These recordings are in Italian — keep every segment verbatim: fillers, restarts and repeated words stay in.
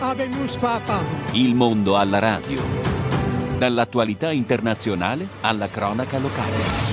Habemus Papam. Il mondo alla radio. Dall'attualità internazionale alla cronaca locale.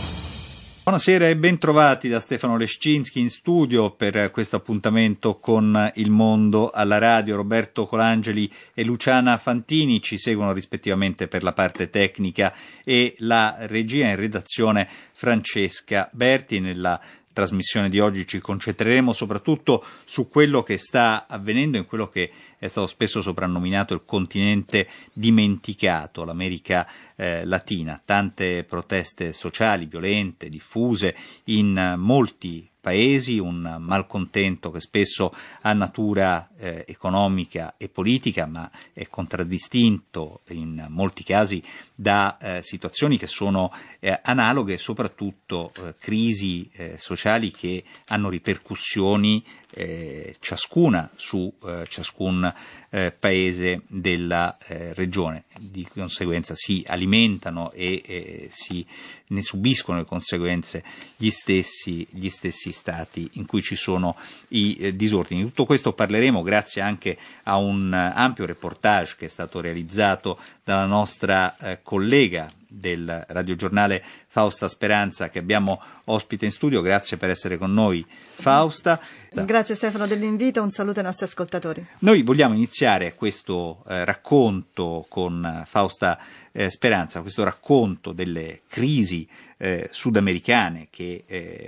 Buonasera e ben trovati da Stefano Leszczynski in studio per questo appuntamento con Il Mondo alla radio. Roberto Colangeli e Luciana Fantini ci seguono rispettivamente per la parte tecnica e la regia. In redazione Francesca Berti. Nella trasmissione di oggi ci concentreremo soprattutto su quello che sta avvenendo in quello che è stato spesso soprannominato il continente dimenticato, l'America eh, Latina. Tante proteste sociali violente, diffuse in molti paesi, un malcontento che spesso ha natura eh, economica e politica, ma è contraddistinto in molti casi da eh, situazioni che sono eh, analoghe, soprattutto eh, crisi eh, sociali che hanno ripercussioni eh, ciascuna su eh, ciascun eh, paese della eh, regione. Di conseguenza si alimentano e eh, si ne subiscono le conseguenze gli stessi, gli stessi stati in cui ci sono i eh, disordini. Di tutto questo parleremo grazie anche a un uh, ampio reportage che è stato realizzato dalla nostra eh, collega del radiogiornale Fausta Speranza, che abbiamo ospite in studio. Grazie per essere con noi, Fausta. Grazie Stefano dell'invito, un saluto ai nostri ascoltatori. Noi vogliamo iniziare questo eh, racconto con Fausta eh, Speranza, questo racconto delle crisi eh, sudamericane che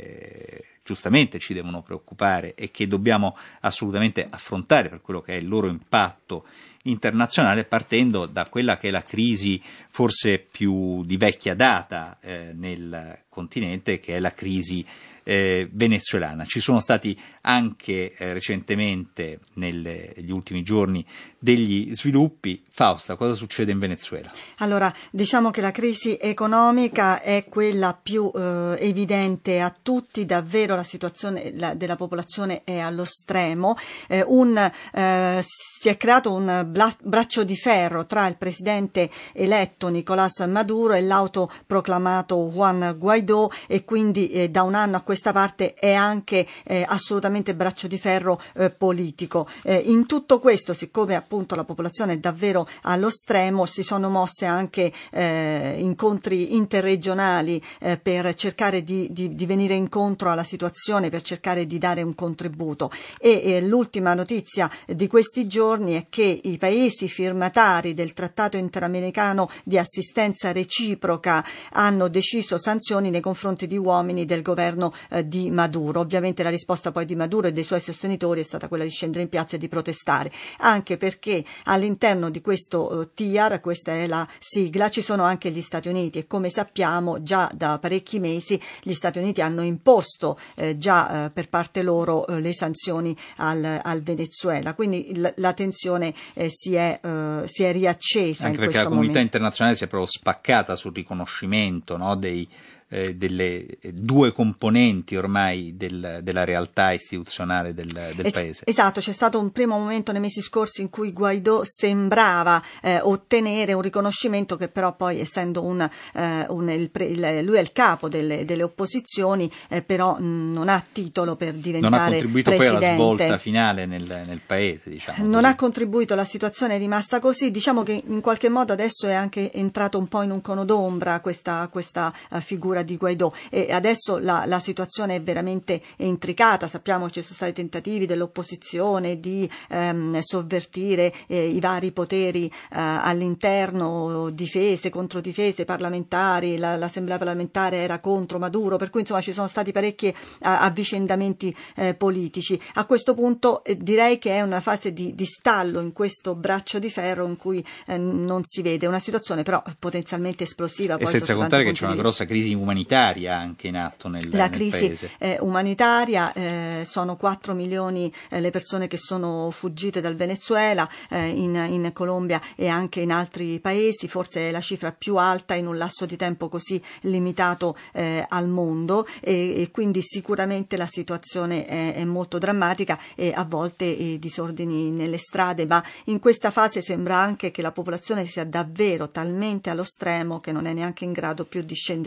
eh, giustamente ci devono preoccupare e che dobbiamo assolutamente affrontare per quello che è il loro impatto internazionale, partendo da quella che è la crisi forse più di vecchia data eh, nel continente, che è la crisi eh, venezuelana. Ci sono stati anche eh, recentemente, negli ultimi giorni, degli sviluppi. Fausta, cosa succede in Venezuela? Allora, diciamo che la crisi economica è quella più eh, evidente a tutti, davvero la situazione la, della popolazione è allo stremo. Eh, un, eh, si è creato un bla, braccio di ferro tra il presidente eletto Nicolás Maduro e l'autoproclamato Juan Guaidó, e quindi eh, da un anno a questa parte è anche eh, assolutamente braccio di ferro eh, politico. Eh, in tutto questo, siccome appunto la popolazione è davvero allo stremo, si sono mosse anche eh, incontri interregionali eh, per cercare di, di, di venire incontro alla situazione, per cercare di dare un contributo. E eh, l'ultima notizia di questi giorni è che i paesi firmatari del Trattato Interamericano di assistenza reciproca hanno deciso sanzioni nei confronti di uomini del governo eh, di Maduro. Ovviamente la risposta poi di Maduro e dei suoi sostenitori è stata quella di scendere in piazza e di protestare, anche perché all'interno di questo uh, T I A R, questa è la sigla, ci sono anche gli Stati Uniti, e come sappiamo già da parecchi mesi gli Stati Uniti hanno imposto eh, già eh, per parte loro eh, le sanzioni al, al Venezuela, quindi l- la tensione eh, si, è, eh, si è riaccesa anche in perché questo la comunità momento. internazionale si è proprio spaccata sul riconoscimento, no, dei Eh, delle due componenti ormai del, della realtà istituzionale del, del es- paese. Esatto, c'è stato un primo momento nei mesi scorsi in cui Guaidó sembrava eh, ottenere un riconoscimento che però poi, essendo un, eh, un il pre- il, lui è il capo delle, delle opposizioni, eh, però mh, non ha titolo per diventare non ha contribuito presidente. Poi alla svolta finale nel, nel paese, diciamo non così. ha contribuito, la situazione è rimasta così. Diciamo che in qualche modo adesso è anche entrato un po' in un cono d'ombra questa, questa uh, figura di Guaidó, e adesso la, la situazione è veramente intricata. Sappiamo che ci sono stati tentativi dell'opposizione di ehm, sovvertire eh, i vari poteri eh, all'interno, difese, controdifese, parlamentari, la, l'assemblea parlamentare era contro Maduro, per cui insomma ci sono stati parecchi eh, avvicendamenti eh, politici. A questo punto eh, direi che è una fase di, di stallo in questo braccio di ferro in cui eh, non si vede una situazione però potenzialmente esplosiva. E poi senza contare che c'è una grossa crisi umanitaria anche in atto nel, la nel crisi paese. Eh, umanitaria, eh, sono quattro milioni eh, le persone che sono fuggite dal Venezuela, eh, in, in Colombia e anche in altri paesi, forse è la cifra più alta in un lasso di tempo così limitato eh, al mondo, e, e quindi sicuramente la situazione è, è molto drammatica, e a volte i disordini nelle strade, ma in questa fase sembra anche che la popolazione sia davvero talmente allo stremo che non è neanche in grado più di scendere in piazza.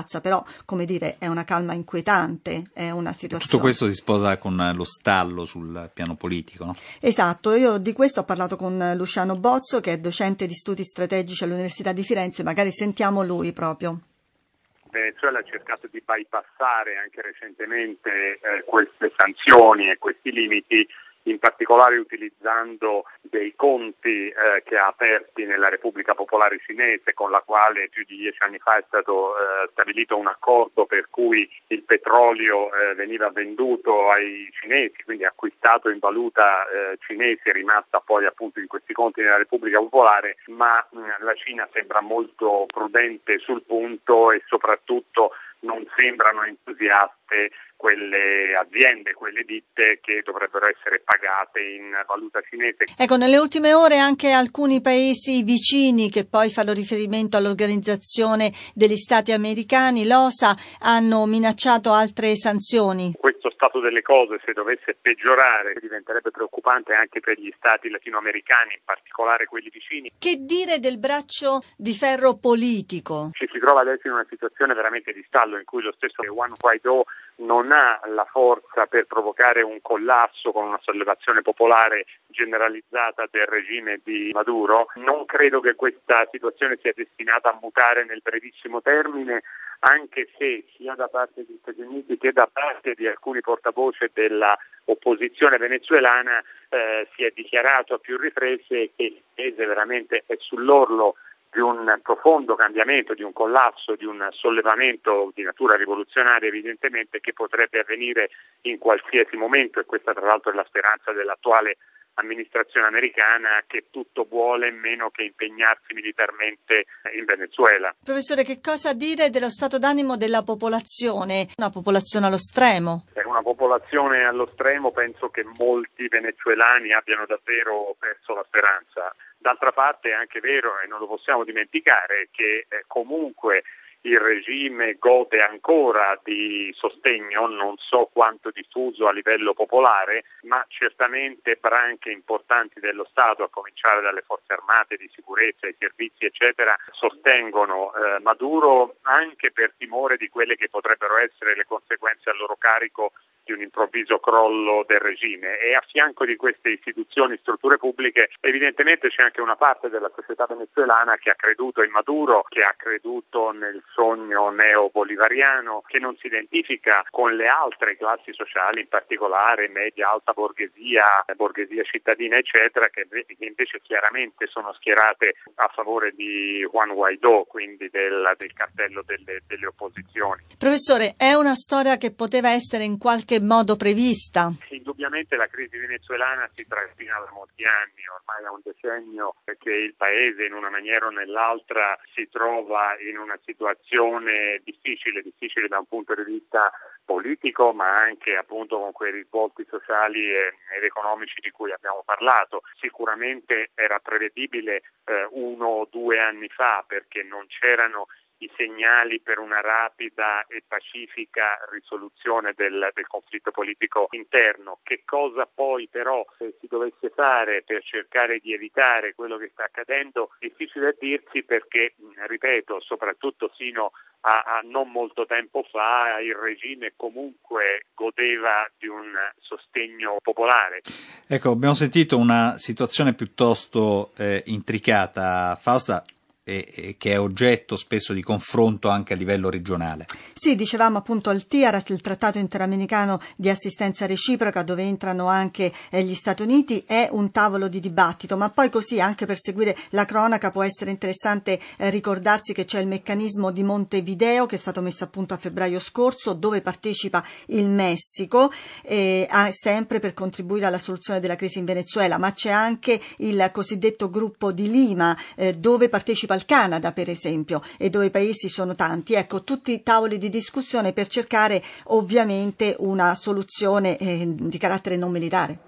piazza, però, come dire, è una calma inquietante, è una situazione. Tutto questo si sposa con lo stallo sul piano politico, no? Esatto, io di questo ho parlato con Luciano Bozzo, che è docente di studi strategici all'Università di Firenze, magari sentiamo lui proprio. Venezuela ha cercato di bypassare anche recentemente eh, queste sanzioni e questi limiti, in particolare utilizzando dei conti eh, che ha aperti nella Repubblica Popolare Cinese, con la quale più di dieci anni fa è stato eh, stabilito un accordo per cui il petrolio eh, veniva venduto ai cinesi, quindi acquistato in valuta eh, cinese, rimasta poi appunto in questi conti nella Repubblica Popolare, ma mh, la Cina sembra molto prudente sul punto e soprattutto non sembrano entusiaste quelle aziende, quelle ditte che dovrebbero essere pagate in valuta cinese. Ecco, nelle ultime ore anche alcuni paesi vicini che poi fanno riferimento all'Organizzazione degli Stati Americani, l'O S A, hanno minacciato altre sanzioni. Questo stato delle cose, se dovesse peggiorare, diventerebbe preoccupante anche per gli stati latinoamericani, in particolare quelli vicini. Che dire del braccio di ferro politico? Ci si trova adesso in una situazione veramente di stallo in cui lo stesso Juan Guaidó non ha la forza per provocare un collasso con una sollevazione popolare generalizzata del regime di Maduro. Non credo che questa situazione sia destinata a mutare nel brevissimo termine, anche se sia da parte degli Stati Uniti che da parte di alcuni portavoce della opposizione venezuelana eh, si è dichiarato a più riprese che il paese veramente è sull'orlo di un profondo cambiamento, di un collasso, di un sollevamento di natura rivoluzionaria evidentemente che potrebbe avvenire in qualsiasi momento, e questa tra l'altro è la speranza dell'attuale amministrazione americana, che tutto vuole meno che impegnarsi militarmente in Venezuela. Professore, che cosa dire dello stato d'animo della popolazione? Una popolazione allo stremo. È una popolazione allo stremo, penso che molti venezuelani abbiano davvero perso la speranza. D'altra parte è anche vero, e non lo possiamo dimenticare, che eh, comunque il regime gode ancora di sostegno, non so quanto diffuso a livello popolare, ma certamente branche importanti dello Stato, a cominciare dalle forze armate, di sicurezza, i servizi eccetera, sostengono eh, Maduro anche per timore di quelle che potrebbero essere le conseguenze a loro carico di un improvviso crollo del regime. E a fianco di queste istituzioni, strutture pubbliche, evidentemente c'è anche una parte della società venezuelana che ha creduto in Maduro, che ha creduto nel sogno neo-bolivariano, che non si identifica con le altre classi sociali, in particolare media, alta borghesia, borghesia cittadina eccetera, che invece chiaramente sono schierate a favore di Juan Guaidó, quindi del, del cartello delle, delle opposizioni. Professore, è una storia che poteva essere in qualche modo prevista? Indubbiamente la crisi venezuelana si trascina da molti anni, ormai è un decennio che il paese in una maniera o nell'altra si trova in una situazione difficile, difficile da un punto di vista politico, ma anche appunto con quei risvolti sociali ed economici di cui abbiamo parlato. Sicuramente era prevedibile eh, uno o due anni fa, perché non c'erano i segnali per una rapida e pacifica risoluzione del, del conflitto politico interno. Che cosa poi però se si dovesse fare per cercare di evitare quello che sta accadendo, difficile a dirsi, perché, ripeto, soprattutto sino a, a non molto tempo fa il regime comunque godeva di un sostegno popolare. Ecco, abbiamo sentito una situazione piuttosto eh, intricata, Fausta, e che è oggetto spesso di confronto anche a livello regionale. Sì, dicevamo appunto il T I A R, il Trattato Interamericano di Assistenza Reciproca, dove entrano anche eh, gli Stati Uniti, è un tavolo di dibattito, ma poi così anche per seguire la cronaca può essere interessante eh, ricordarsi che c'è il meccanismo di Montevideo che è stato messo a punto a febbraio scorso, dove partecipa il Messico, eh, sempre per contribuire alla soluzione della crisi in Venezuela, ma c'è anche il cosiddetto gruppo di Lima, eh, dove partecipa il Canada per esempio, e dove i paesi sono tanti. Ecco, tutti tavoli di discussione per cercare ovviamente una soluzione eh, di carattere non militare.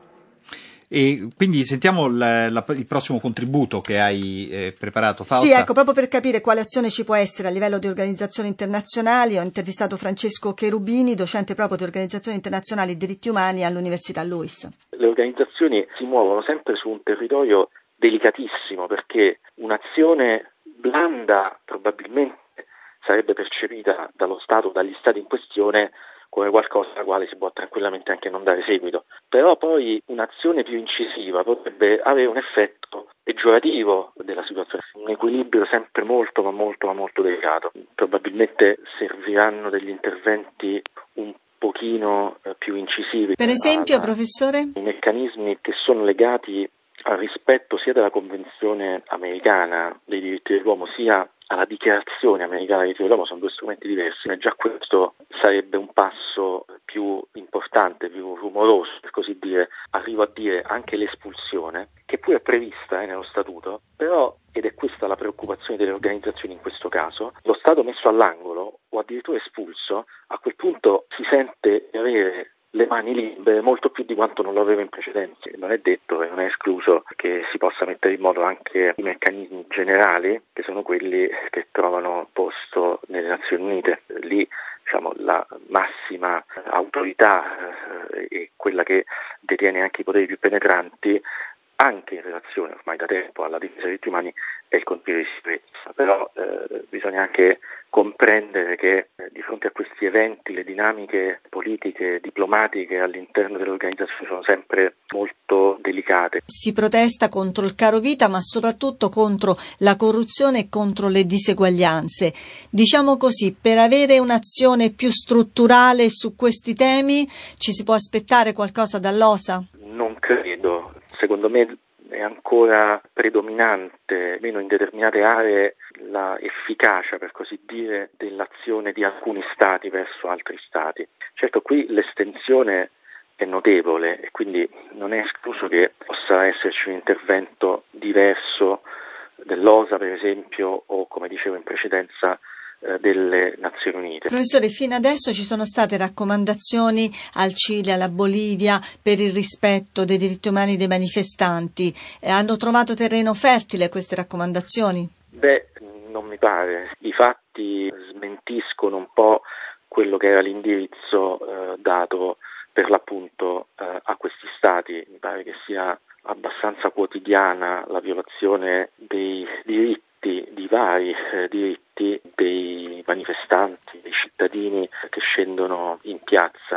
E quindi sentiamo la, la, il prossimo contributo che hai eh, preparato, Fausta. Sì, ecco, proprio per capire quale azione ci può essere a livello di organizzazioni internazionali, ho intervistato Francesco Cherubini, docente proprio di organizzazioni internazionali e diritti umani all'Università LUISS. Le organizzazioni si muovono sempre su un territorio delicatissimo, perché un'azione blanda probabilmente sarebbe percepita dallo Stato, dagli Stati in questione, come qualcosa alla quale si può tranquillamente anche non dare seguito. Però poi un'azione più incisiva potrebbe avere un effetto peggiorativo della situazione, un equilibrio sempre molto ma molto ma molto delicato. Probabilmente serviranno degli interventi un pochino più incisivi. Per esempio, alla, professore? I meccanismi che sono legati al rispetto sia della Convenzione americana dei diritti dell'uomo sia alla dichiarazione americana dei diritti dell'uomo sono due strumenti diversi, ma già questo sarebbe un passo più importante, più rumoroso, per così dire, arrivo a dire anche l'espulsione, che pure è prevista eh, nello Statuto, però, ed è questa la preoccupazione delle organizzazioni in questo caso, lo Stato messo all'angolo o addirittura espulso, a quel punto si sente di avere le mani libere molto più di quanto non lo aveva in precedenza. Non è detto e non è escluso che si possa mettere in moto anche i meccanismi generali, che sono quelli che trovano posto nelle Nazioni Unite. Lì, diciamo, la massima autorità eh, e quella che detiene anche i poteri più penetranti, anche in relazione ormai da tempo alla difesa dei diritti umani, è il Consiglio di sicurezza. Però eh, bisogna anche comprendere che eh, di fronte a questi eventi le dinamiche politiche, diplomatiche all'interno delle organizzazioni sono sempre molto delicate. Si protesta contro il caro vita, ma soprattutto contro la corruzione e contro le diseguaglianze. Diciamo così, per avere un'azione più strutturale su questi temi ci si può aspettare qualcosa dall'O S A? Non credo. Secondo me è ancora predominante, almeno in determinate aree, la efficacia, per così dire, dell'azione di alcuni stati verso altri stati. Certo, qui l'estensione è notevole e quindi non è escluso che possa esserci un intervento diverso dell'O S A, per esempio, o, come dicevo in precedenza, delle Nazioni Unite. Professore, fino adesso ci sono state raccomandazioni al Cile, alla Bolivia per il rispetto dei diritti umani dei manifestanti. Eh, hanno trovato terreno fertile queste raccomandazioni? Beh, non mi pare. I fatti smentiscono un po' quello che era l'indirizzo eh, dato per l'appunto eh, a questi stati. Mi pare che sia abbastanza quotidiana la violazione dei diritti di vari eh, diritti dei manifestanti, dei cittadini che scendono in piazza.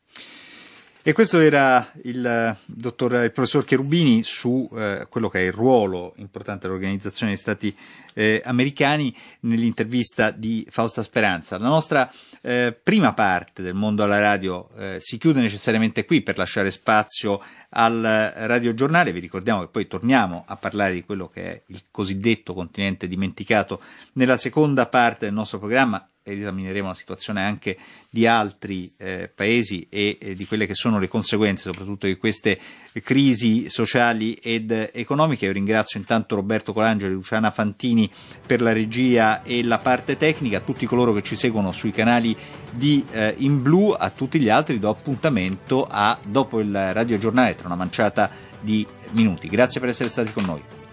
E questo era il dottor, il professor Cherubini su eh, quello che è il ruolo importante dell'Organizzazione degli Stati eh, Americani nell'intervista di Fausta Speranza. La nostra eh, prima parte del Mondo alla Radio eh, si chiude necessariamente qui per lasciare spazio al radiogiornale. Vi ricordiamo che poi torniamo a parlare di quello che è il cosiddetto continente dimenticato nella seconda parte del nostro programma. Esamineremo la situazione anche di altri eh, paesi e eh, di quelle che sono le conseguenze soprattutto di queste crisi sociali ed economiche. Io ringrazio intanto Roberto Colangeli e Luciana Fantini per la regia e la parte tecnica, a tutti coloro che ci seguono sui canali di eh, In Blu, a tutti gli altri do appuntamento a dopo il radiogiornale tra una manciata di minuti. Grazie per essere stati con noi.